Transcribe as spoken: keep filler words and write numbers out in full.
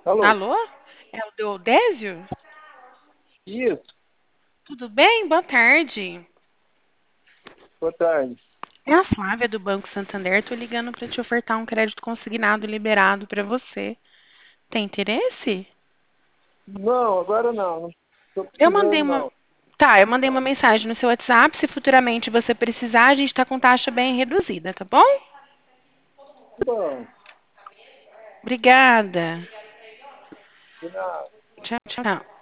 Alô? Alô? É o Deodésio? Isso, Tudo bem? Boa tarde. boa tarde. É a Flávia do Banco Santander. Tô ligando para te ofertar um crédito consignado liberado para você. Tem interesse? Não, agora não, não tô Eu mandei precisando uma. não. Tá, eu mandei uma mensagem no seu WhatsApp. Se futuramente você precisar, a gente está com taxa bem reduzida, tá bom? Bom, Obrigada. de nada. Tchau, tchau.